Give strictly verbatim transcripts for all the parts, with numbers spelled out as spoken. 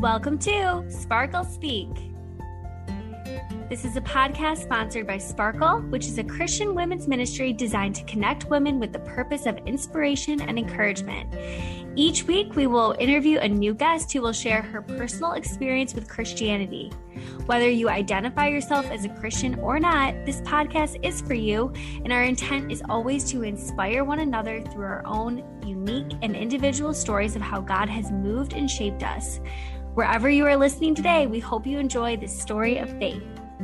Welcome to Sparkle Speak. This is a podcast sponsored by Sparkle, which is a Christian women's ministry designed to connect women with the purpose of inspiration and encouragement. Each week, we will interview a new guest who will share her personal experience with Christianity. Whether you identify yourself as a Christian or not, this podcast is for you, and our intent is always to inspire one another through our own unique and individual stories of how God has moved and shaped us. Wherever you are listening today, we hope you enjoy this story of faith.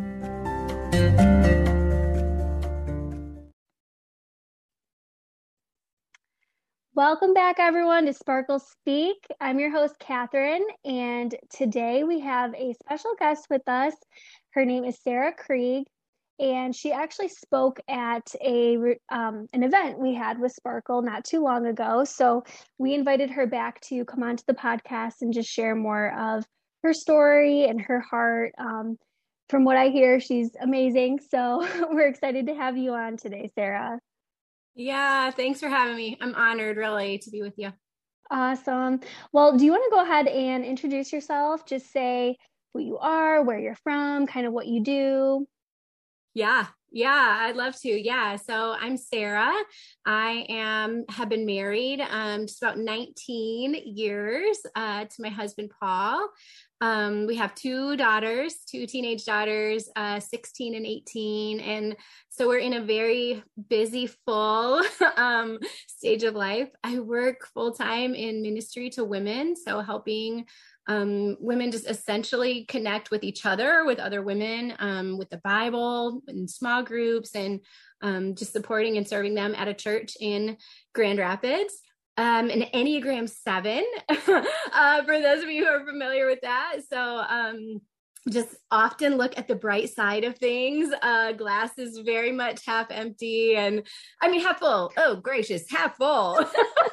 Welcome back, everyone, to Sparkle Speak. I'm your host, Catherine, and today we have a special guest with us. Her name is Sarah Krieg, and she actually spoke at a um, an event we had with Sparkle not too long ago. So we invited her back to come onto the podcast and just share more of her story and her heart. Um, from what I hear, she's amazing. So we're excited to have you on today, Sarah. Yeah, thanks for having me. I'm honored, really, to be with you. Awesome. Well, do you want to go ahead and introduce yourself? Just say who you are, where you're from, kind of what you do. Yeah, yeah, I'd love to. Yeah, so I'm Sarah. I am have been married um, just about nineteen years uh, to my husband, Paul. Um, we have two daughters, two teenage daughters, uh, sixteen and eighteen. And so we're in a very busy, full um, stage of life. I work full time in ministry to women. So helping um, women just essentially connect with each other, with other women, um, with the Bible, in small groups, and um, just supporting and serving them at a church in Grand Rapids. Um, an Enneagram seven, uh, for those of you who are familiar with that. So, um, just often look at the bright side of things. Uh, glass is very much half empty and I mean, half full. Oh, gracious, half full.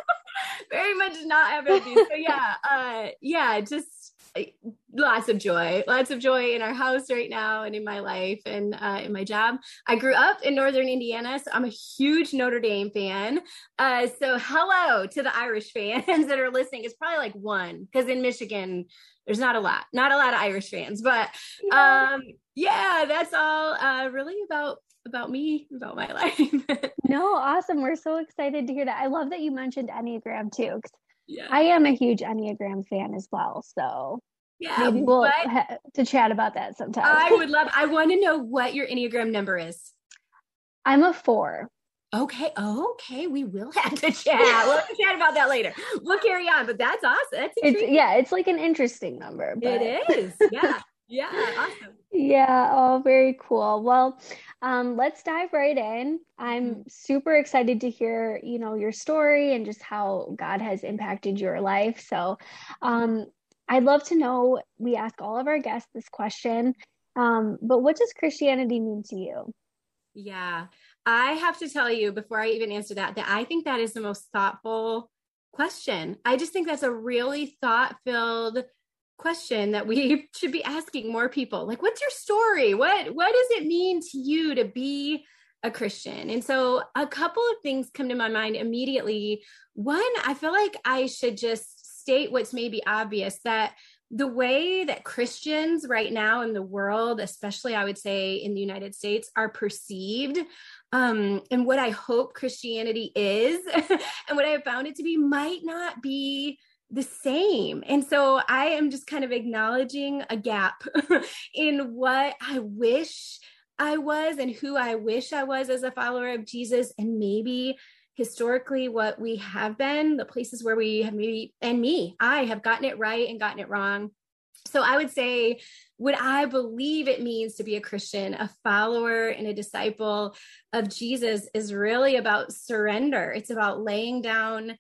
Very much not half empty. So yeah, uh, yeah, just lots of joy, lots of joy in our house right now and in my life and uh, in my job. I grew up in Northern Indiana, so I'm a huge Notre Dame fan. Uh, so hello to the Irish fans that are listening. It's probably like one, because in Michigan, there's not a lot, not a lot of Irish fans, but um, yeah, that's all uh, really about about me, about my life. No, awesome. We're so excited to hear that. I love that you mentioned Enneagram too, because yeah. I am a huge Enneagram fan as well. So yeah, maybe we'll but ha- to chat about that sometime. I would love, I want to know what your Enneagram number is. I'm a four. Okay. Okay. We will have to chat. We'll have to chat about that later. We'll carry on, but that's awesome. That's it's, yeah, it's like an interesting number. But... It is. Yeah. Yeah. Awesome. Yeah. Oh, very cool. Well, um, let's dive right in. I'm mm-hmm. super excited to hear, you know, your story and just how God has impacted your life. So, um, I'd love to know, we ask all of our guests this question, um, but what does Christianity mean to you? Yeah, I have to tell you before I even answer that, that I think that is the most thoughtful question. I just think that's a really thought-filled question that we should be asking more people. Like, what's your story? What, what does it mean to you to be a Christian? And so a couple of things come to my mind immediately. One, I feel like I should just state what's maybe obvious, that the way that Christians right now in the world, especially I would say in the United States, are perceived, um, and what I hope Christianity is, and what I have found it to be, might not be the same. And so I am just kind of acknowledging a gap in what I wish I was and who I wish I was as a follower of Jesus, and maybe historically what we have been, the places where we have maybe, and me, I have gotten it right and gotten it wrong. So I would say what I believe it means to be a Christian, a follower and a disciple of Jesus, is really about surrender. It's about laying down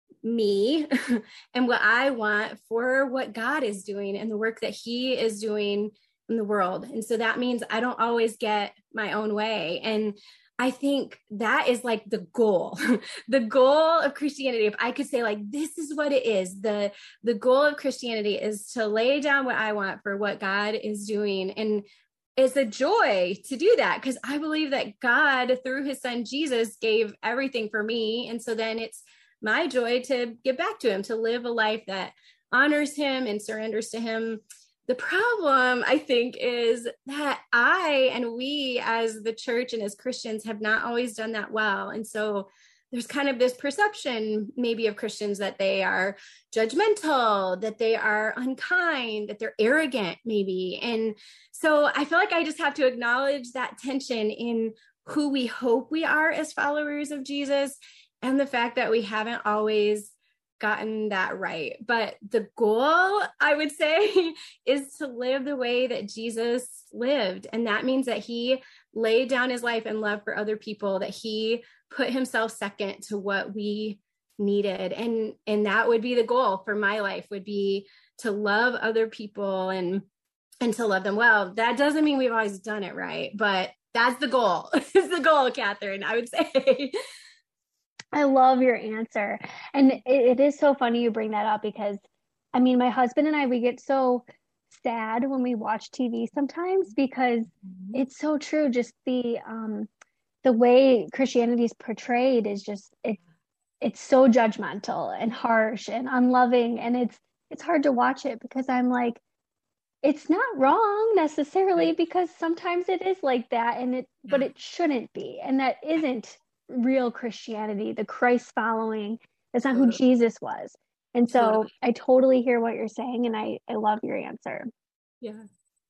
me and what I want for what God is doing and the work that he is doing in the world. And so that means I don't always get my own way. And I think that is like the goal, the goal of Christianity. If I could say like, this is what it is, the, the goal of Christianity is to lay down what I want for what God is doing. And it's a joy to do that, because I believe that God, through his son, Jesus, gave everything for me. And so then it's my joy to give back to him, to live a life that honors him and surrenders to him. The problem, I think, is that I and we as the church and as Christians have not always done that well. And so there's kind of this perception maybe of Christians that they are judgmental, that they are unkind, that they're arrogant maybe. And so I feel like I just have to acknowledge that tension in who we hope we are as followers of Jesus and the fact that we haven't always gotten that right. But the goal, I would say, is to live the way that Jesus lived. And that means that he laid down his life and love for other people, that he put himself second to what we needed. And, and that would be the goal for my life, would be to love other people and, and to love them well. That doesn't mean we've always done it right, but that's the goal. It's the goal, Catherine, I would say. I love your answer. And it, it is so funny you bring that up because, I mean, my husband and I, we get so sad when we watch T V sometimes because mm-hmm. it's so true. Just the, um, the way Christianity is portrayed is just, it, it's so judgmental and harsh and unloving. And it's, it's hard to watch it because I'm like, it's not wrong necessarily because sometimes it is like that and it, yeah. but it shouldn't be. And that isn't real Christianity, the Christ following. That's not who Jesus was. And so totally. I totally hear what you're saying. And I, I love your answer. Yeah.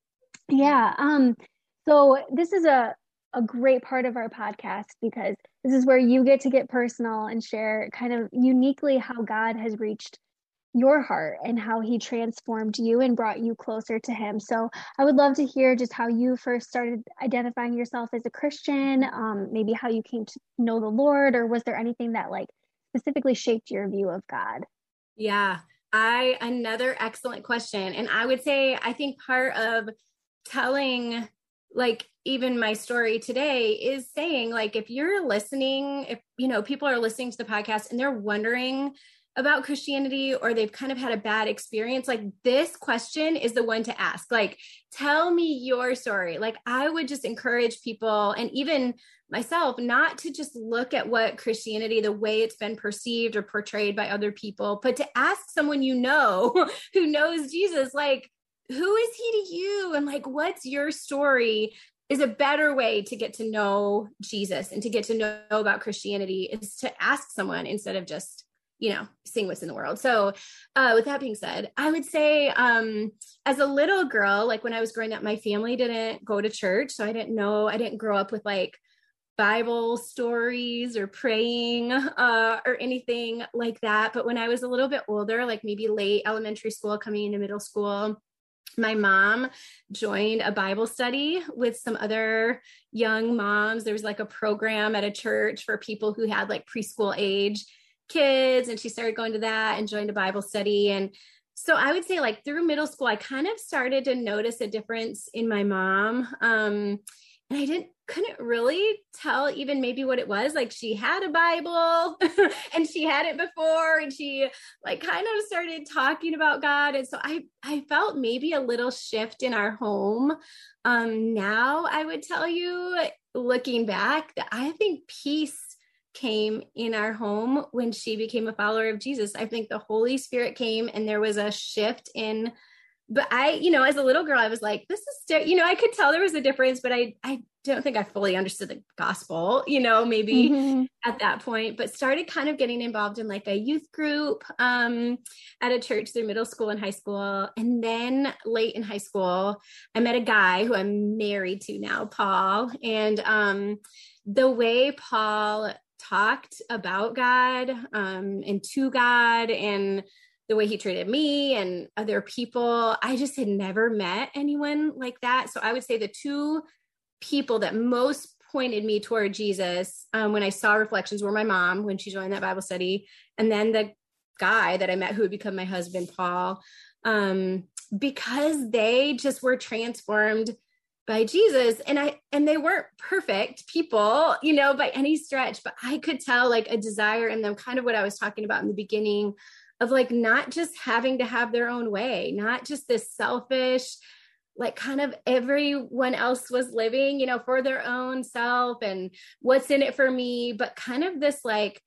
Yeah. Um, so this is a, a great part of our podcast because this is where you get to get personal and share kind of uniquely how God has reached your heart and how he transformed you and brought you closer to him. So I would love to hear just how you first started identifying yourself as a Christian, um, maybe how you came to know the Lord, or was there anything that like specifically shaped your view of God? Yeah, I, another excellent question. And I would say, I think part of telling like even my story today is saying like, if you're listening, if, you know, people are listening to the podcast and they're wondering about Christianity, or they've kind of had a bad experience, like this question is the one to ask. Like, tell me your story. Like, I would just encourage people, and even myself, not to just look at what Christianity, the way it's been perceived or portrayed by other people, but to ask someone you know who knows Jesus, like, who is he to you? And like, what's your story? Is a better way to get to know Jesus and to get to know about Christianity, is to ask someone instead of just, you know, seeing what's in the world. So uh, with that being said, I would say um, as a little girl, like when I was growing up, my family didn't go to church. So I didn't know, I didn't grow up with like Bible stories or praying uh, or anything like that. But when I was a little bit older, like maybe late elementary school, coming into middle school, my mom joined a Bible study with some other young moms. There was like a program at a church for people who had like preschool age kids. And she started going to that and joined a Bible study. And so I would say like through middle school, I kind of started to notice a difference in my mom. Um, and I didn't, couldn't really tell even maybe what it was. Like she had a Bible and she had it before, and she like kind of started talking about God. And so I, I felt maybe a little shift in our home. Um, now I would tell you, looking back, that I think peace came in our home when she became a follower of Jesus. I think the Holy Spirit came and there was a shift in, but I, you know, as a little girl, I was like, this is, st-, you know, I could tell there was a difference, but I, I don't think I fully understood the gospel, you know, maybe mm-hmm. at that point, but started kind of getting involved in like a youth group um, at a church through middle school and high school. And then late in high school, I met a guy who I'm married to now, Paul. And um, the way Paul talked about God um, and to God, and the way he treated me and other people, I just had never met anyone like that. So I would say the two people that most pointed me toward Jesus um, when I saw reflections were my mom when she joined that Bible study, and then the guy that I met who would become my husband, Paul, um, because they just were transformed by Jesus. And I, and they weren't perfect people, you know, by any stretch, but I could tell like a desire in them, kind of what I was talking about in the beginning, of like, not just having to have their own way, not just this selfish, like kind of everyone else was living, you know, for their own self and what's in it for me, but kind of this like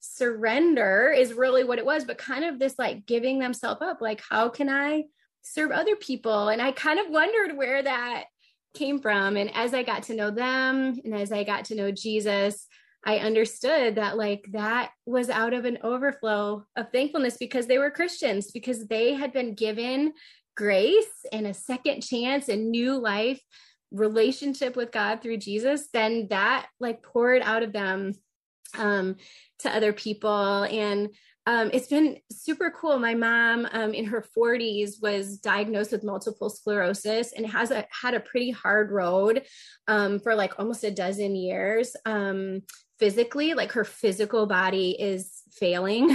surrender is really what it was, but kind of this like giving themselves up, like, how can I serve other people? And I kind of wondered where that came from. And as I got to know them and as I got to know Jesus, I understood that like that was out of an overflow of thankfulness because they were Christians, because they had been given grace and a second chance and new life relationship with God through Jesus. Then that like poured out of them um, to other people. And Um, it's been super cool. My mom um, in her forties was diagnosed with multiple sclerosis and has a, had a pretty hard road um, for like almost a dozen years. Um, physically, like her physical body is failing.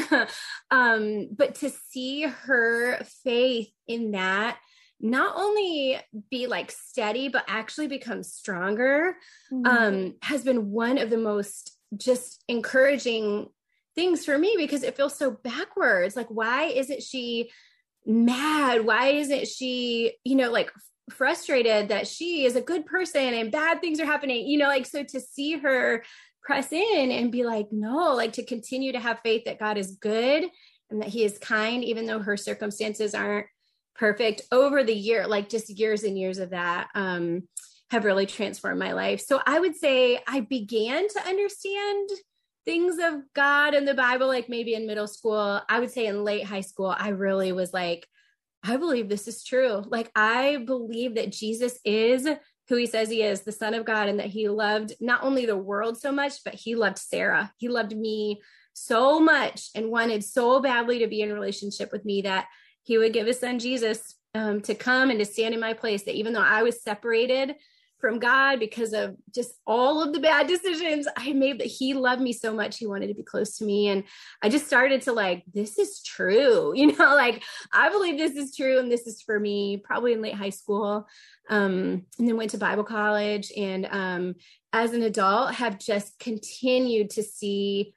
um, but to see her faith in that not only be like steady, but actually become stronger mm-hmm. um, has been one of the most just encouraging things for me, because it feels so backwards. Like, why isn't she mad? Why isn't she, you know, like frustrated that she is a good person and bad things are happening, you know, like, so to see her press in and be like, no, like to continue to have faith that God is good and that he is kind, even though her circumstances aren't perfect over the year, like just years and years of that, um, have really transformed my life. So I would say I began to understand things of God and the Bible, like maybe in middle school. I would say in late high school, I really was like, I believe this is true. Like, I believe that Jesus is who he says he is, the Son of God, and that he loved not only the world so much, but he loved Sarah. He loved me so much and wanted so badly to be in relationship with me that he would give his son Jesus um, to come and to stand in my place, that even though I was separated from God because of just all of the bad decisions I made, that he loved me so much. He wanted to be close to me. And I just started to like, this is true. You know, like, I believe this is true. And this is for me, probably in late high school. Um, and then went to Bible college. And um, as an adult, have just continued to see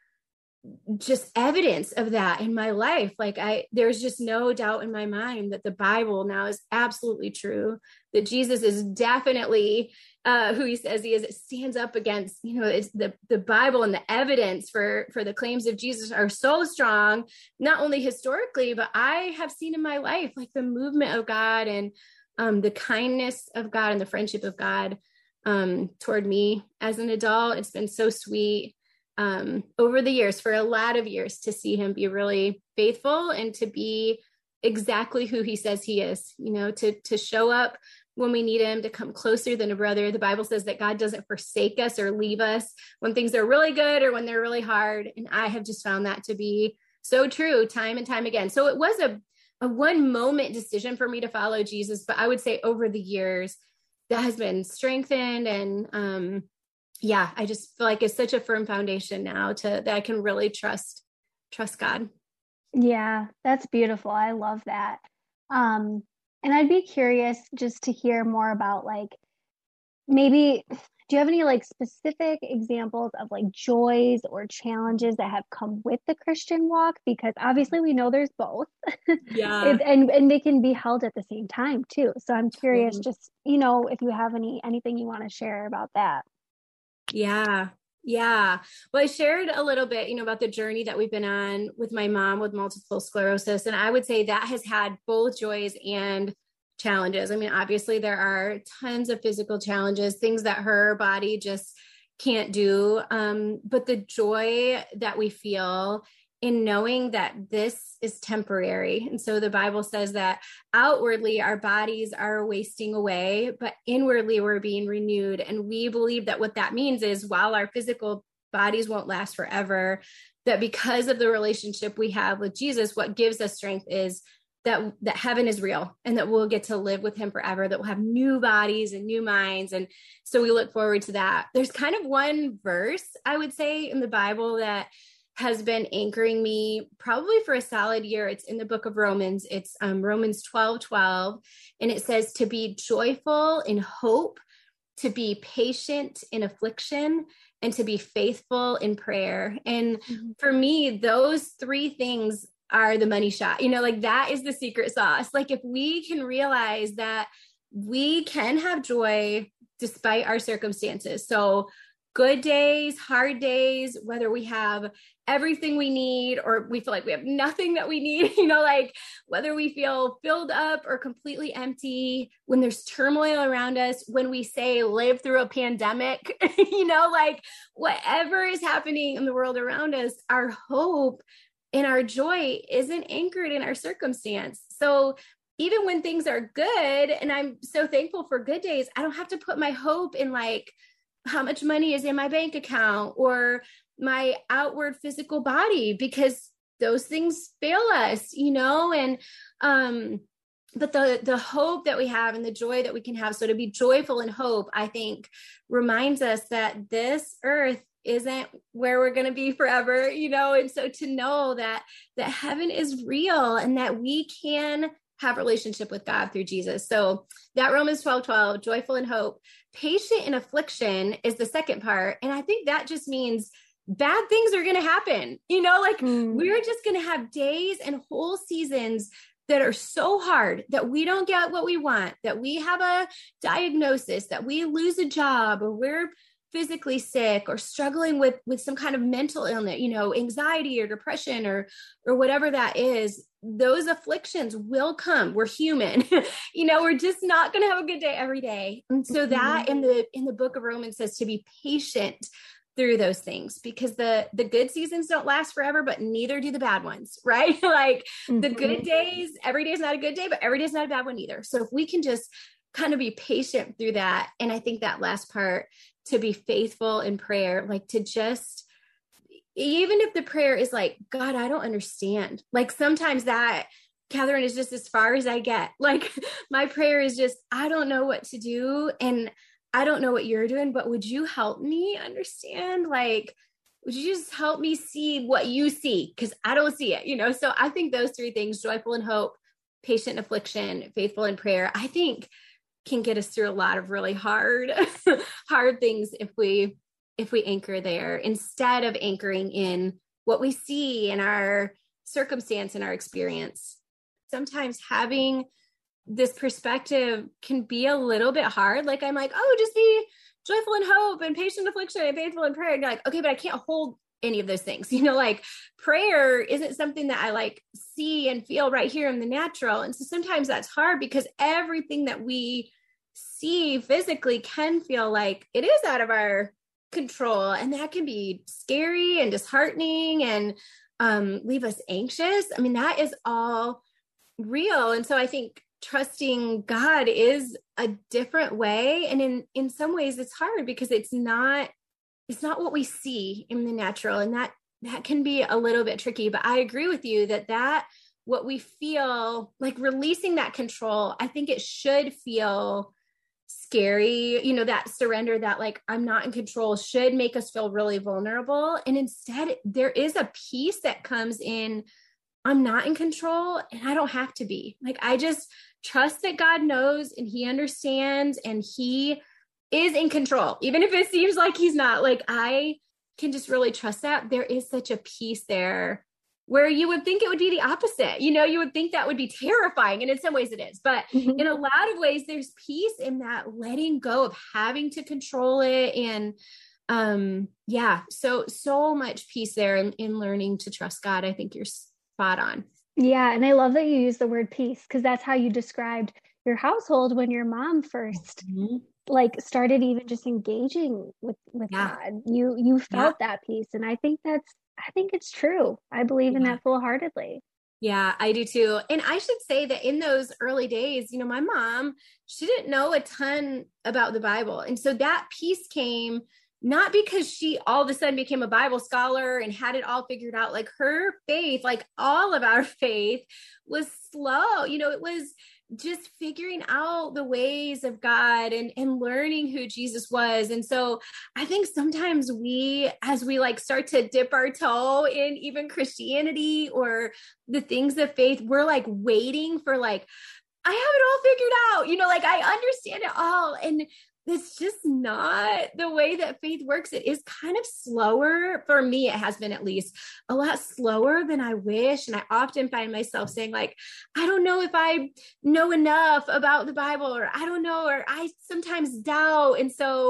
just evidence of that in my life. Like I, there's just no doubt in my mind that the Bible now is absolutely true, that Jesus is definitely uh, who he says he is. It stands up against, you know, it's the, the Bible, and the evidence for, for the claims of Jesus are so strong, not only historically, but I have seen in my life, like the movement of God and um, the kindness of God and the friendship of God um, toward me as an adult. It's been so sweet. Um, over the years, for a lot of years, to see him be really faithful and to be exactly who he says he is, you know, to, to show up when we need him, to come closer than a brother. The Bible says that God doesn't forsake us or leave us when things are really good or when they're really hard. And I have just found that to be so true time and time again. So it was a, a one moment decision for me to follow Jesus, but I would say over the years that has been strengthened, and, um, yeah, I just feel like it's such a firm foundation now to that I can really trust, trust God. Yeah, that's beautiful. I love that. Um, and I'd be curious just to hear more about, like, maybe, do you have any like specific examples of like joys or challenges that have come with the Christian walk? Because obviously we know there's both. Yeah. it, and, and they can be held at the same time too. So I'm curious, Mm-hmm. just, you know, if you have any, anything you want to share about that. Yeah. Yeah. Well, I shared a little bit, you know, about the journey that we've been on with my mom with multiple sclerosis. And I would say that has had both joys and challenges. I mean, obviously there are tons of physical challenges, things that her body just can't do. Um, but the joy that we feel in knowing that this is temporary. And so the Bible says that outwardly our bodies are wasting away, but inwardly we're being renewed. And we believe that what that means is, while our physical bodies won't last forever, that because of the relationship we have with Jesus, what gives us strength is that, that heaven is real, and that we'll get to live with him forever, that we'll have new bodies and new minds. And so we look forward to that. There's kind of one verse, I would say, in the Bible that has been anchoring me probably for a solid year. It's in the book of Romans. It's um, Romans twelve twelve. And it says to be joyful in hope, to be patient in affliction, and to be faithful in prayer. And mm-hmm. for me, those three things are the money shot. You know, like that is the secret sauce. Like if we can realize that we can have joy despite our circumstances. So good days, hard days, whether we have everything we need, or we feel like we have nothing that we need, you know, like whether we feel filled up or completely empty, when there's turmoil around us, when we say live through a pandemic, you know, like whatever is happening in the world around us, our hope and our joy isn't anchored in our circumstance. So even when things are good, and I'm so thankful for good days, I don't have to put my hope in like how much money is in my bank account or my outward physical body, because those things fail us, you know, and, um, but the, the hope that we have and the joy that we can have. So to be joyful in hope, I think reminds us that this earth isn't where we're going to be forever, you know? And so to know that, that heaven is real and that we can have a relationship with God through Jesus. So that Romans twelve twelve, joyful in hope, patient in affliction is the second part. And I think that just means bad things are going to happen, you know, like mm. we're just going to have days and whole seasons that are so hard that we don't get what we want, that we have a diagnosis, that we lose a job, or we're physically sick or struggling with, with some kind of mental illness, you know, anxiety or depression or, or whatever that is. Those afflictions will come. We're human, you know, we're just not going to have a good day every day. And so mm-hmm. that in the, in the book of Romans says to be patient through those things, because the, the good seasons don't last forever, but neither do the bad ones, right? Like mm-hmm. the good days, every day is not a good day, but every day is not a bad one either. So if we can just kind of be patient through that. And I think that last part, to be faithful in prayer, like to just, even if the prayer is like, God, I don't understand. Like sometimes that, Catherine, is just as far as I get. Like my prayer is just, I don't know what to do. And I don't know what you're doing, but would you help me understand? Like, would you just help me see what you see? Because I don't see it, you know? So I think those three things, joyful in hope, patient in affliction, faithful in prayer, I think can get us through a lot of really hard, hard things if we, if we anchor there instead of anchoring in what we see in our circumstance and our experience. Sometimes having this perspective can be a little bit hard. Like I'm like, oh, just be joyful in hope and patient in affliction and faithful in prayer. And you're like, okay, but I can't hold any of those things. You know, like prayer isn't something that I like see and feel right here in the natural. And so sometimes that's hard because everything that we see physically can feel like it is out of our control. And that can be scary and disheartening and um, leave us anxious. I mean, that is all real. And so I think trusting God is a different way. And in, in some ways it's hard because it's not, it's not what we see in the natural. And that, that can be a little bit tricky, but I agree with you that that, what we feel like releasing that control, I think it should feel scary. You know, that surrender, that like, I'm not in control, should make us feel really vulnerable. And instead there is a peace that comes in, I'm not in control and I don't have to be. Like, I just trust that God knows and he understands and he is in control. Even if it seems like he's not, like, I can just really trust that. There is such a peace there where you would think it would be the opposite. You know, you would think that would be terrifying. And in some ways it is, but in a lot of ways, there's peace in that letting go of having to control it. And um, yeah, so, so much peace there in, in learning to trust God. I think you're spot on. Yeah. And I love that you use the word peace, because that's how you described your household when your mom first mm-hmm. like started even just engaging with, with yeah. God. You, you felt yeah. that peace. And I think that's, I think it's true. I believe in yeah. that full-heartedly. Yeah, I do too. And I should say that in those early days, you know, my mom, she didn't know a ton about the Bible. And so that peace came not because she all of a sudden became a Bible scholar and had it all figured out. Like her faith, like all of our faith, was slow. You know, it was just figuring out the ways of God and, and learning who Jesus was. And so I think sometimes we, as we like start to dip our toe in even Christianity or the things of faith, we're like waiting for like, I have it all figured out, you know, like I understand it all. And it's just not the way that faith works. It is kind of slower. For me, it has been at least a lot slower than I wish. And I often find myself saying like, I don't know if I know enough about the Bible, or I don't know, or I sometimes doubt. And so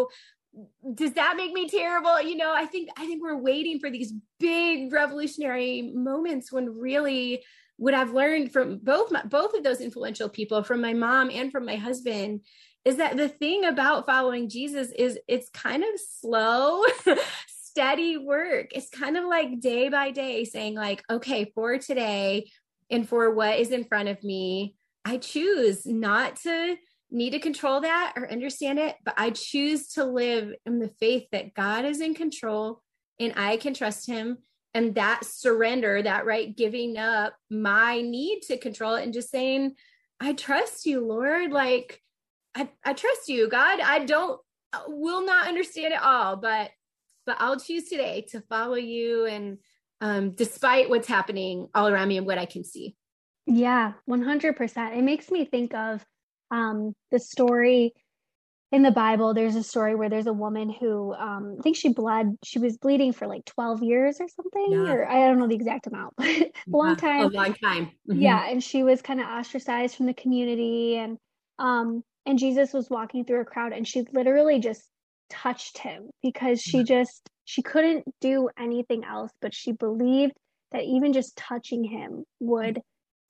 does that make me terrible? You know, I think, I think we're waiting for these big revolutionary moments when really what I've learned from both, my, both of those influential people, from my mom and from my husband, is that the thing about following Jesus is it's kind of slow, steady work. It's kind of like day by day saying like, okay, for today and for what is in front of me, I choose not to need to control that or understand it, but I choose to live in the faith that God is in control and I can trust him. And that surrender, that right, giving up my need to control it and just saying, I trust you, Lord. Like, I, I trust you, God. I don't, will not understand it all, but, but I'll choose today to follow you. And um, despite what's happening all around me and what I can see. Yeah, one hundred percent. It makes me think of um, the story in the Bible. There's a story where there's a woman who, um, I think she bled, she was bleeding for like twelve years or something, yeah. or I don't know the exact amount, but a long time. A long time. Mm-hmm. Yeah. And she was kind of ostracized from the community. And, um, and Jesus was walking through a crowd and she literally just touched him because she just, she couldn't do anything else, but she believed that even just touching him would,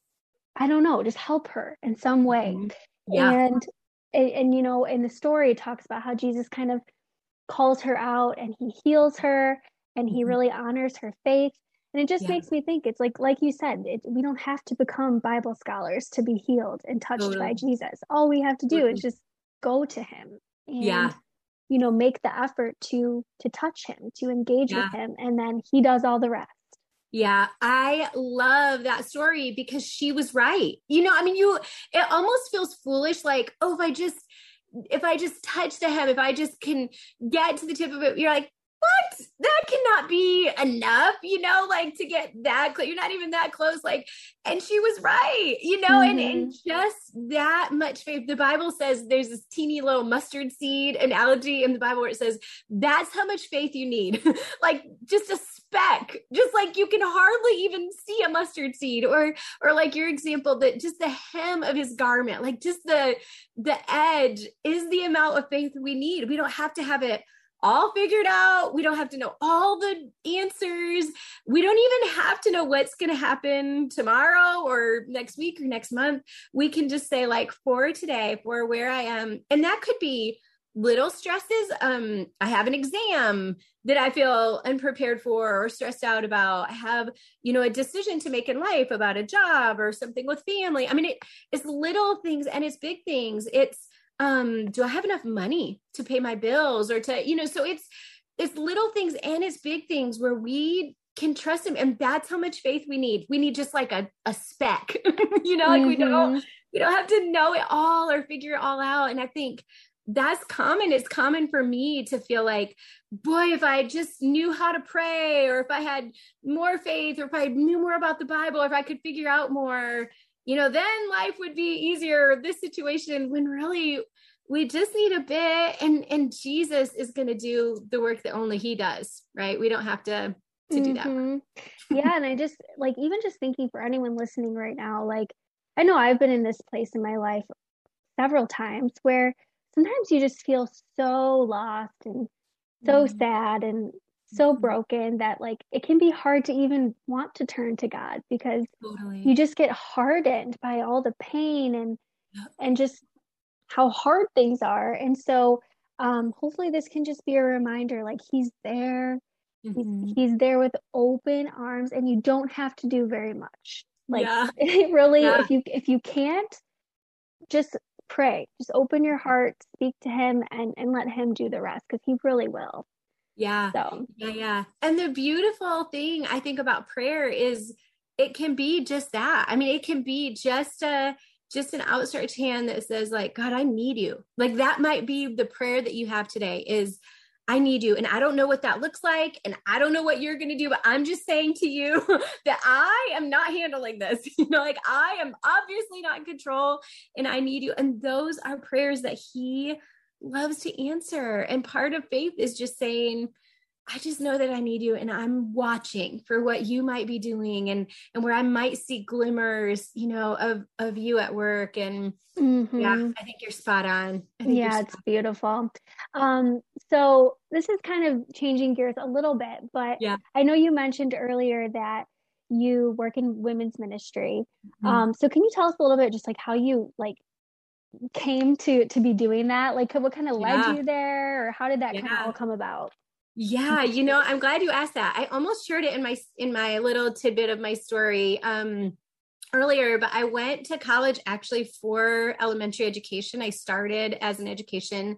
I don't know, just help her in some way. Mm-hmm. Yeah. And, and, and, you know, in the story, it talks about how Jesus kind of calls her out and he heals her and he mm-hmm. really honors her faith. And it just yeah. makes me think, it's like, like you said, it, we don't have to become Bible scholars to be healed and touched totally. by Jesus. All we have to do totally. is just go to him and, yeah. you know, make the effort to, to touch him, to engage yeah. with him. And then he does all the rest. Yeah, I love that story because she was right. You know, I mean, you, it almost feels foolish. Like, oh, if I just, if I just touch the hem, if I just can get to the tip of it, you're like, what? That cannot be enough, you know, like to get that close. You're not even that close. Like, and she was right, you know, mm-hmm. and, and just that much faith. The Bible says there's this teeny little mustard seed analogy in the Bible where it says, that's how much faith you need. Like just a speck, just like you can hardly even see a mustard seed, or, or like your example, that just the hem of his garment, like just the, the edge is the amount of faith we need. We don't have to have it all figured out. We don't have to know all the answers. We don't even have to know what's going to happen tomorrow or next week or next month. We can just say like, for today, for where I am. And that could be little stresses. Um, I have an exam that I feel unprepared for or stressed out about. I have, you know, a decision to make in life about a job or something with family. I mean, it, it's little things and it's big things. It's, Um, do I have enough money to pay my bills or to, you know, so it's, it's little things and it's big things where we can trust him. And that's how much faith we need. We need just like a, a speck, you know, like mm-hmm. we don't, we don't have to know it all or figure it all out. And I think that's common. It's common for me to feel like, boy, if I just knew how to pray, or if I had more faith, or if I knew more about the Bible, or if I could figure out more, you know, then life would be easier, this situation, when really we just need a bit, and, and Jesus is going to do the work that only he does, right? We don't have to, to mm-hmm. do that. Yeah. And I just like, even just thinking for anyone listening right now, like, I know I've been in this place in my life several times where sometimes you just feel so lost and so mm-hmm. sad and so broken that like it can be hard to even want to turn to God, because totally. you just get hardened by all the pain and yep. and just how hard things are. And so um hopefully this can just be a reminder, like he's there, mm-hmm. he's, he's there with open arms, and you don't have to do very much. Like yeah. it really yeah. if you if you can't, just pray, just open your heart, speak to him, and and let him do the rest, because he really will. Yeah. So. Yeah. Yeah. And the beautiful thing I think about prayer is it can be just that. I mean, it can be just a, just an outstretched hand that says like, God, I need you. Like that might be the prayer that you have today is, I need you. And I don't know what that looks like. And I don't know what you're going to do, but I'm just saying to you that I am not handling this. You know, like I am obviously not in control and I need you. And those are prayers that he loves to answer. And part of faith is just saying, I just know that I need you, and I'm watching for what you might be doing, and and where I might see glimmers, you know, of of you at work. And mm-hmm. yeah, I think you're spot on. Yeah, it's beautiful. Um, So this is kind of changing gears a little bit, but Yeah. I know you mentioned earlier that you work in women's ministry. Mm-hmm. Um, so can you tell us a little bit just like how you like came to to be doing that? Like what kind of led Yeah. you there, or how did that Yeah. kind of all come about? Yeah, you know, I'm glad you asked that. I almost shared it in my in my little tidbit of my story um, earlier, but I went to college actually for elementary education. I started as an education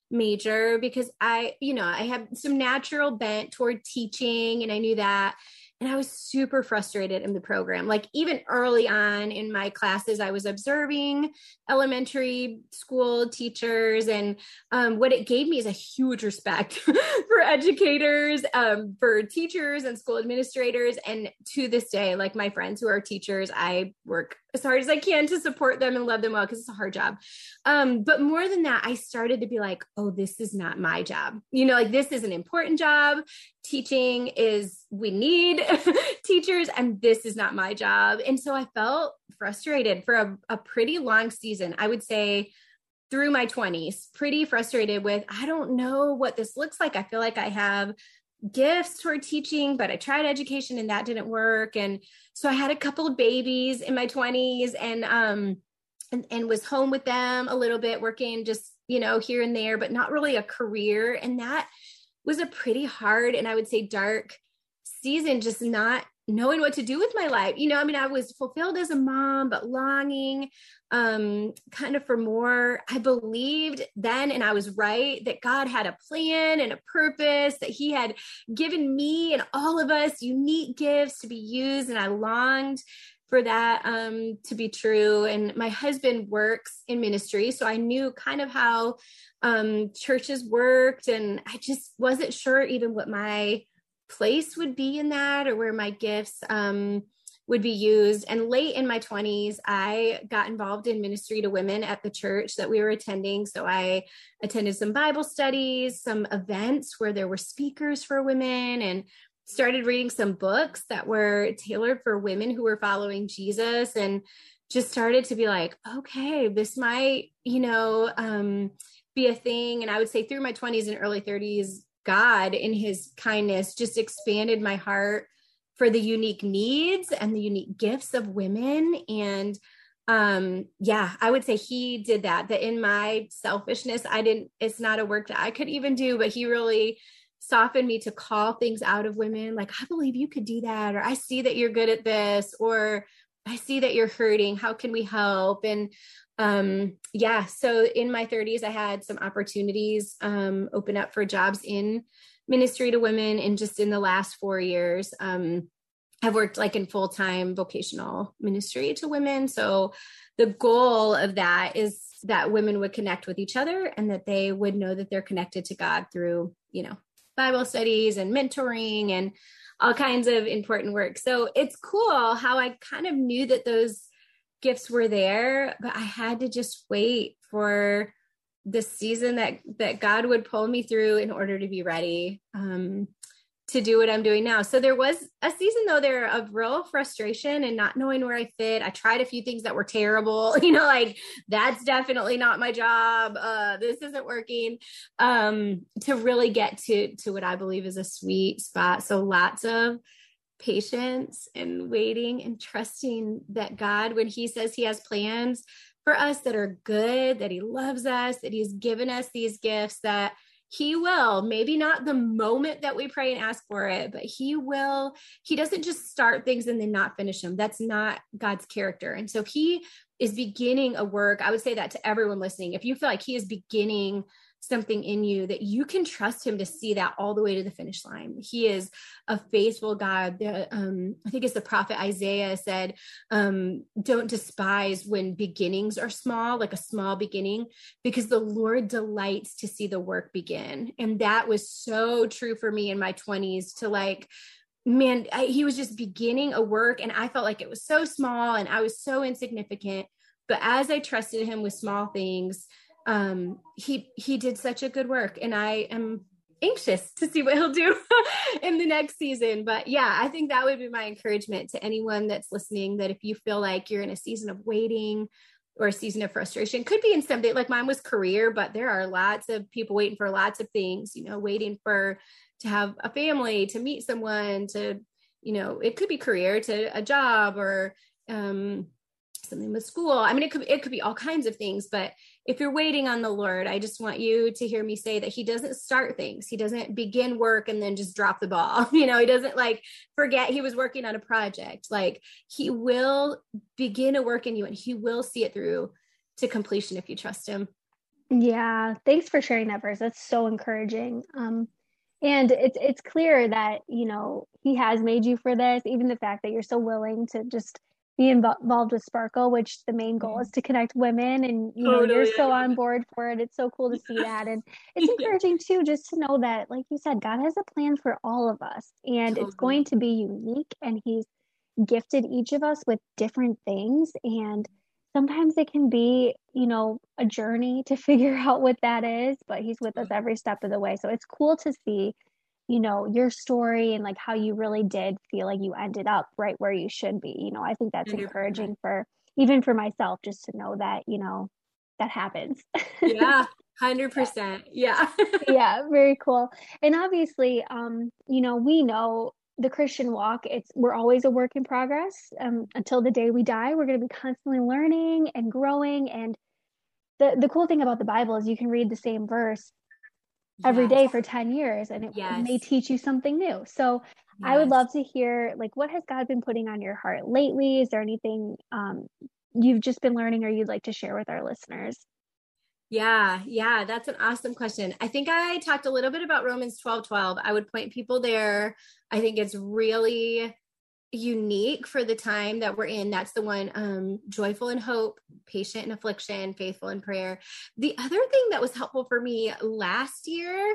major because I, you know, I have some natural bent toward teaching, and I knew that. And I was super frustrated in the program. Like even early on in my classes, I was observing elementary school teachers, and um, what it gave me is a huge respect for educators, um, for teachers and school administrators. And to this day, like my friends who are teachers, I work as hard as I can to support them and love them well, because it's a hard job. Um, but more than that, I started to be like, oh, this is not my job. You know, like this is an important job. Teaching is, we need teachers, and this is not my job. And so I felt frustrated for a, a pretty long season. I would say through my twenties, pretty frustrated with, I don't know what this looks like. I feel like I have gifts toward teaching, but I tried education and that didn't work. And so I had a couple of babies in my twenties, and, um, and, and was home with them a little bit, working just, you know, here and there, but not really a career. And that was a pretty hard, and I would say dark season, just not knowing what to do with my life. You know, I mean, I was fulfilled as a mom, but longing um, kind of for more. I believed then, and I was right, that God had a plan and a purpose, that he had given me and all of us unique gifts to be used. And I longed for that um, to be true. And my husband works in ministry, so I knew kind of how um, churches worked. And I just wasn't sure even what my place would be in that, or where my gifts um, would be used. And late in my twenties, I got involved in ministry to women at the church that we were attending. So I attended some Bible studies, some events where there were speakers for women, and started reading some books that were tailored for women who were following Jesus, and just started to be like, okay, this might, you know, um, be a thing. And I would say through my twenties and early thirties, God in his kindness just expanded my heart for the unique needs and the unique gifts of women. And um, yeah, I would say he did that, that in my selfishness, I didn't, it's not a work that I could even do, but he really softened me to call things out of women. Like, I believe you could do that, or I see that you're good at this, or I see that you're hurting. How can we help? And um, yeah, so in my thirties, I had some opportunities um, open up for jobs in ministry to women. And just in the last four years, um, I've worked like in full-time vocational ministry to women. So the goal of that is that women would connect with each other, and that they would know that they're connected to God through, you know, Bible studies and mentoring and all kinds of important work. So it's cool how I kind of knew that those gifts were there, but I had to just wait for the season that, that God would pull me through in order to be ready um, to do what I'm doing now. So there was a season though there of real frustration and not knowing where I fit. I tried a few things that were terrible, you know, like that's definitely not my job. Uh, this isn't working um, to really get to, to what I believe is a sweet spot. So lots of patience and waiting and trusting that God, when he says he has plans for us that are good, that he loves us, that he's given us these gifts, that he will, maybe not the moment that we pray and ask for it, but he will, he doesn't just start things and then not finish them. That's not God's character. And so he is beginning a work. I would say that to everyone listening. If you feel like he is beginning something in you, that you can trust him to see that all the way to the finish line. He is a faithful God. The, um, I think it's the prophet Isaiah said, um, don't despise when beginnings are small, like a small beginning, because the Lord delights to see the work begin. And that was so true for me in my twenties, to like, man, I, he was just beginning a work, and I felt like it was so small and I was so insignificant. But as I trusted him with small things, um, he, he did such a good work, and I am anxious to see what he'll do in the next season. But yeah, I think that would be my encouragement to anyone that's listening, that if you feel like you're in a season of waiting or a season of frustration. Could be in something like mine was career, but there are lots of people waiting for lots of things, you know, waiting for, to have a family, to meet someone, to, you know, it could be career, to a job, or um, something with school. I mean, it could, it could be all kinds of things, but if you're waiting on the Lord, I just want you to hear me say that he doesn't start things. He doesn't begin work and then just drop the ball. You know, he doesn't like forget he was working on a project. Like he will begin a work in you and he will see it through to completion if you trust him. Yeah. Thanks for sharing that verse. That's so encouraging. Um, and it's, it's clear that, you know, he has made you for this, even the fact that you're so willing to just be involved with Sparkle, which the main goal is to connect women, and you know, totally, you're so on board for it. It's so cool to see that. And it's encouraging too, just to know that, like you said, God has a plan for all of us, and totally. It's going to be unique, and he's gifted each of us with different things. And sometimes it can be, you know, a journey to figure out what that is, but he's with us every step of the way. So it's cool to see, you know, your story and like how you really did feel like you ended up right where you should be. You know, I think that's one hundred percent encouraging for, even for myself, just to know that, you know, that happens. Yeah, one hundred percent. Yeah. Yeah, very cool. And obviously, um, you know, we know the Christian walk, it's, we're always a work in progress. Um, until the day we die, we're going to be constantly learning and growing. And the, the cool thing about the Bible is you can read the same verse every yes. day for ten years, and it, yes. it may teach you something new. So yes. I would love to hear, like, what has God been putting on your heart lately? Is there anything um, you've just been learning or you'd like to share with our listeners? Yeah, yeah, that's an awesome question. I think I talked a little bit about Romans twelve twelve. I would point people there. I think it's really unique for the time that we're in. That's the one, um, joyful in hope, patient in affliction, faithful in prayer. The other thing that was helpful for me last year,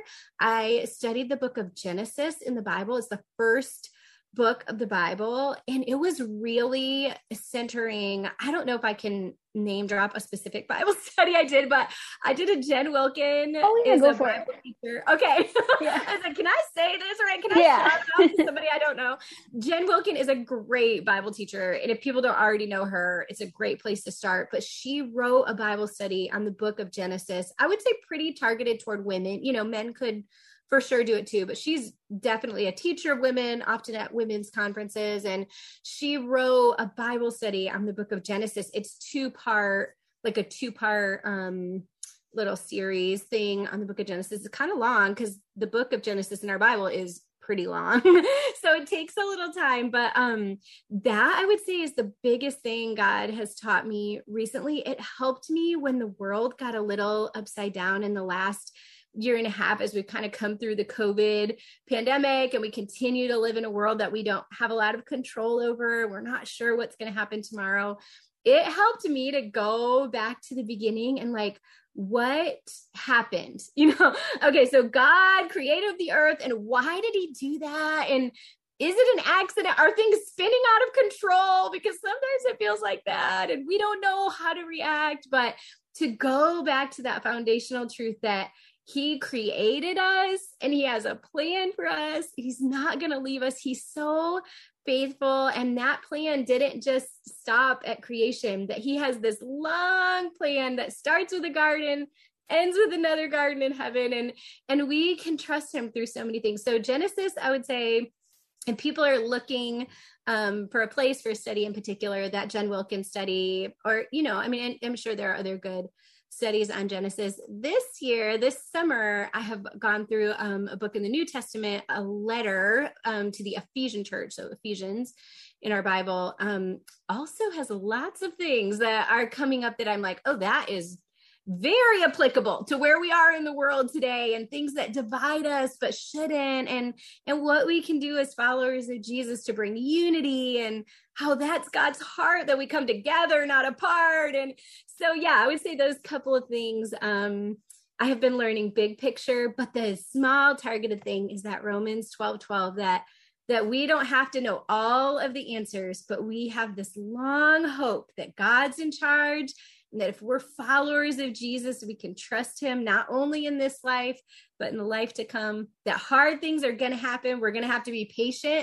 I studied the book of Genesis in the Bible. It's the first book of the Bible, and it was really centering. I don't know if I can name drop a specific Bible study I did, but I did a Jen Wilkin oh, yeah, is go a for Bible it. teacher. Okay. Yeah. I was like, can I say this right? Can I yeah. shout out to somebody I don't know? Jen Wilkin is a great Bible teacher. And if people don't already know her, it's a great place to start. But she wrote a Bible study on the book of Genesis. I would say pretty targeted toward women. You know, men could for sure do it too, but she's definitely a teacher of women, often at women's conferences. And she wrote a Bible study on the book of Genesis. It's two part, like a two part um, little series thing on the book of Genesis. It's kind of long because the book of Genesis in our Bible is pretty long. So it takes a little time, but um, that I would say is the biggest thing God has taught me recently. It helped me when the world got a little upside down in the last year and a half, as we've kind of come through the COVID pandemic and we continue to live in a world that we don't have a lot of control over. We're not sure what's going to happen tomorrow. It helped me to go back to the beginning and like, what happened? You know, okay, so God created the earth, and why did he do that? And is it an accident? Are things spinning out of control? Because sometimes it feels like that and we don't know how to react. But to go back to that foundational truth that he created us and he has a plan for us. He's not going to leave us. He's so faithful. And that plan didn't just stop at creation, that he has this long plan that starts with a garden, ends with another garden in heaven. And, and we can trust him through so many things. So Genesis, I would say, and people are looking um, for a place for a study in particular, that Jen Wilkins study, or, you know, I mean, I'm sure there are other good studies on Genesis. This year, this summer, I have gone through um, a book in the New Testament, a letter um, to the Ephesian church. So Ephesians in our Bible um, also has lots of things that are coming up that I'm like, oh, that is very applicable to where we are in the world today, and things that divide us but shouldn't, and and what we can do as followers of Jesus to bring unity, and how that's God's heart, that we come together, not apart. And so, yeah, I would say those couple of things. Um, I have been learning big picture, but the small targeted thing is that Romans twelve twelve, that that we don't have to know all of the answers, but we have this long hope that God's in charge. And that if we're followers of Jesus, we can trust him not only in this life, but in the life to come, that hard things are going to happen. We're going to have to be patient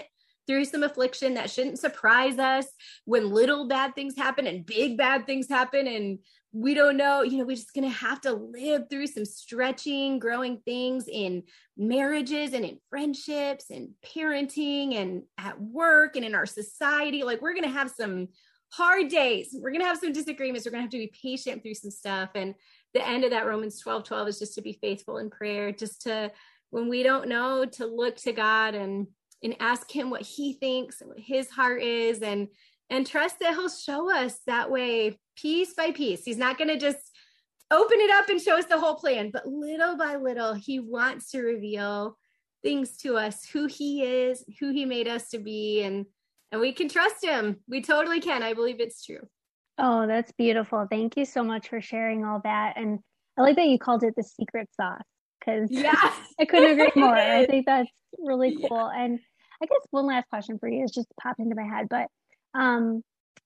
through some affliction. That shouldn't surprise us when little bad things happen and big bad things happen. And we don't know, you know, we're just going to have to live through some stretching, growing things in marriages and in friendships and parenting and at work and in our society. Like, we're going to have some hard days. We're going to have some disagreements. We're going to have to be patient through some stuff. And the end of that Romans twelve twelve is just to be faithful in prayer, just to, when we don't know, to look to God and, and ask him what he thinks and what his heart is, and, and trust that he'll show us that way, piece by piece. He's not going to just open it up and show us the whole plan, but little by little, he wants to reveal things to us, who he is, who he made us to be. And, and we can trust him. We totally can. I believe it's true. Oh, that's beautiful. Thank you so much for sharing all that. And I like that you called it the secret sauce, because yes. I couldn't agree more. I think that's really cool. Yeah. And I guess one last question for you is just popped into my head, but um,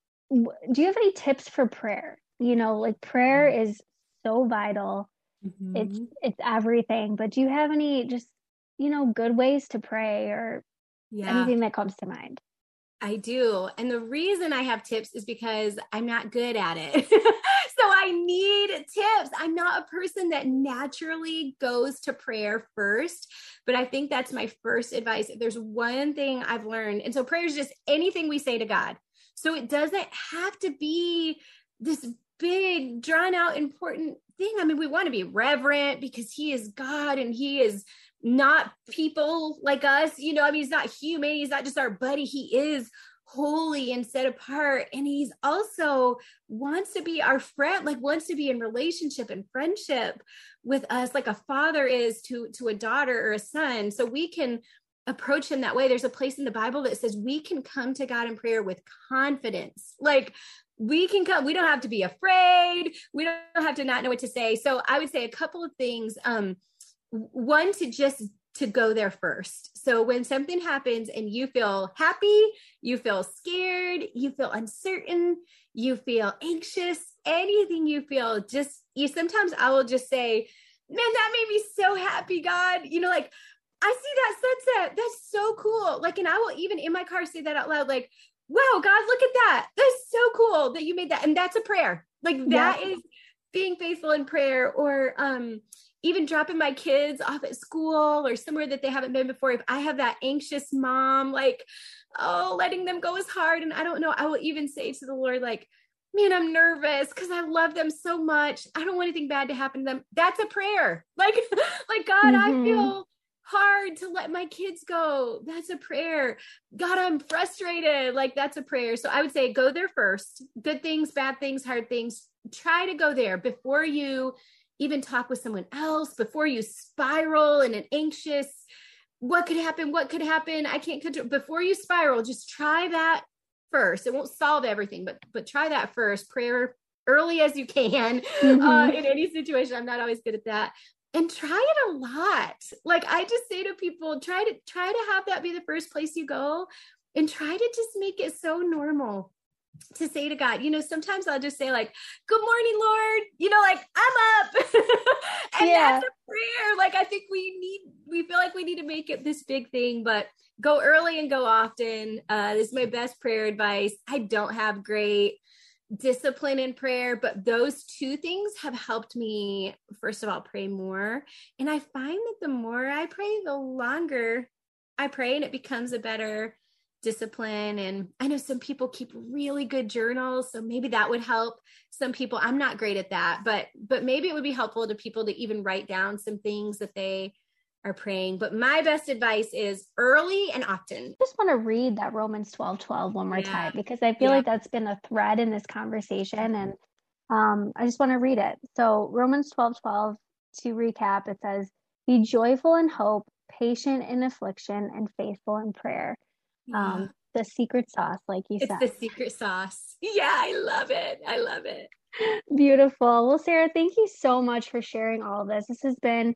do you have any tips for prayer? You know, like prayer mm-hmm. is so vital. Mm-hmm. It's, it's everything, but do you have any just, you know, good ways to pray, or yeah. anything that comes to mind? I do. And the reason I have tips is because I'm not good at it. So I need tips. I'm not a person that naturally goes to prayer first, but I think that's my first advice. If there's one thing I've learned, and so prayer is just anything we say to God. So it doesn't have to be this big, drawn out, important thing. I mean, we want to be reverent because he is God and he is not people like us. You know, I mean, he's not human. He's not just our buddy. He is holy and set apart. And he's also wants to be our friend, like wants to be in relationship and friendship with us, like a father is to, to a daughter or a son. So we can approach him that way. There's a place in the Bible that says we can come to God in prayer with confidence. Like we can come, we don't have to be afraid. We don't have to not know what to say. So I would say a couple of things. Um, one, to just to go there first. So when something happens and you feel happy, you feel scared, you feel uncertain, you feel anxious, anything you feel, just you, sometimes I will just say, man, that made me so happy, God. You know, like, I see that sunset. That's so cool. Like, and I will even in my car say that out loud, like, wow, God, look at that. That's so cool that you made that. And that's a prayer. Like that yeah. is being faithful in prayer. Or, um, even dropping my kids off at school or somewhere that they haven't been before. If I have that anxious mom, like, oh, letting them go is hard. And I don't know, I will even say to the Lord, like, man, I'm nervous because I love them so much. I don't want anything bad to happen to them. That's a prayer. Like, like God, mm-hmm. I feel hard to let my kids go. That's a prayer. God, I'm frustrated. Like that's a prayer. So I would say go there first. Good things, bad things, hard things. Try to go there before you even talk with someone else, before you spiral in an anxious, what could happen? What could happen? I can't control. Before you spiral, just try that first. It won't solve everything, but, but try that first. Prayer early as you can mm-hmm. uh, in any situation. I'm not always good at that. And try it a lot. Like I just say to people, try to try to have that be the first place you go, and try to just make it so normal to say to God. You know, sometimes I'll just say like, good morning, Lord, you know, like I'm up. And yeah. that's a prayer. Like, I think we need, we feel like we need to make it this big thing, but go early and go often. Uh, this is my best prayer advice. I don't have great discipline in prayer, but those two things have helped me, first of all, pray more. And I find that the more I pray, the longer I pray, and it becomes a better discipline. And I know some people keep really good journals, so maybe that would help some people. I'm not great at that, but but maybe it would be helpful to people to even write down some things that they are praying. But my best advice is early and often. I just want to read that Romans twelve twelve one more yeah. time, because I feel yeah. like that's been a thread in this conversation. And um, I just want to read it. So Romans twelve twelve, to recap, it says, be joyful in hope, patient in affliction, and faithful in prayer. Yeah. Um, the secret sauce, like you it's said. It's the secret sauce. Yeah, I love it. I love it. Beautiful. Well, Sarah, thank you so much for sharing all of this. This has been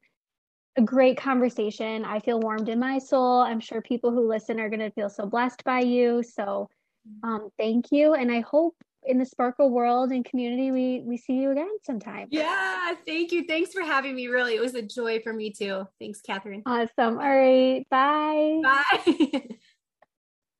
a great conversation. I feel warmed in my soul. I'm sure people who listen are going to feel so blessed by you. So um, thank you. And I hope in the Sparkle world and community, we, we see you again sometime. Yeah, thank you. Thanks for having me. Really, it was a joy for me too. Thanks, Catherine. Awesome. All right. Bye. Bye.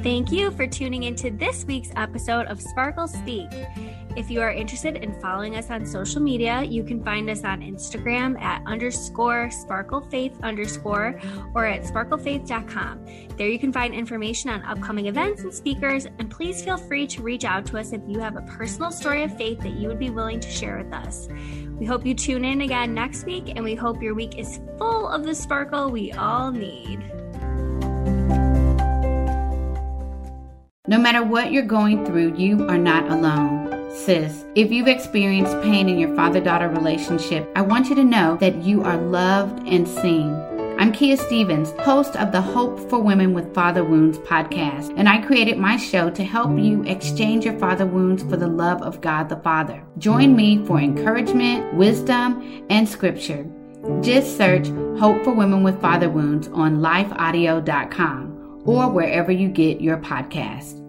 Thank you for tuning into this week's episode of Sparkle Speak. If you are interested in following us on social media, you can find us on Instagram at underscore sparklefaith underscore or at sparklefaith dot com. There you can find information on upcoming events and speakers, and please feel free to reach out to us if you have a personal story of faith that you would be willing to share with us. We hope you tune in again next week, and we hope your week is full of the sparkle we all need. No matter what you're going through, you are not alone. Sis, if you've experienced pain in your father-daughter relationship, I want you to know that you are loved and seen. I'm Kia Stevens, host of the Hope for Women with Father Wounds podcast, and I created my show to help you exchange your father wounds for the love of God the Father. Join me for encouragement, wisdom, and scripture. Just search Hope for Women with Father Wounds on life audio dot com or wherever you get your podcast.